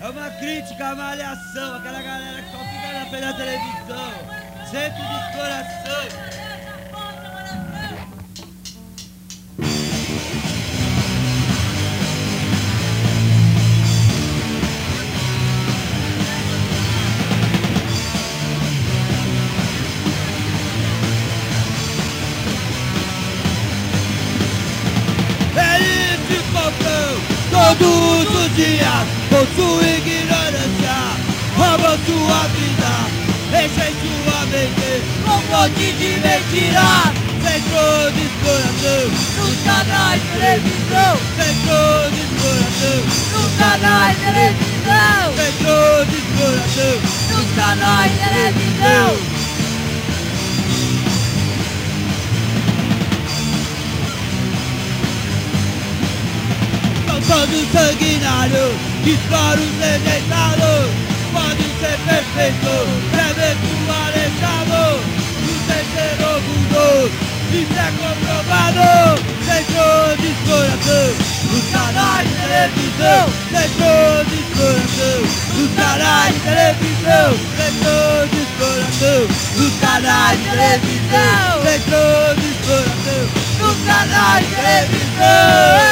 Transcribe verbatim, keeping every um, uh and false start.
É uma crítica à malhação, aquela galera que só fica na frente da televisão. Centro de exploração. Todos os dias, com sua ignorância, roubam sua vida, enchem sua mente com um monte de mentira. Centro de exploração, nos canais de televisão. Centro de exploração, nos canais de televisão. Centro de exploração, nos canais de televisão. Todos sanguinários, disparos rejeitados, pode ser perfeito, eventualizado. No terceiro mundo, isso é comprovado. Centro de exploração, nos canais de televisão. Centro de exploração, nos canais de televisão. Centro de exploração, nos canais de televisão. Centro de exploração, nos canais de televisão.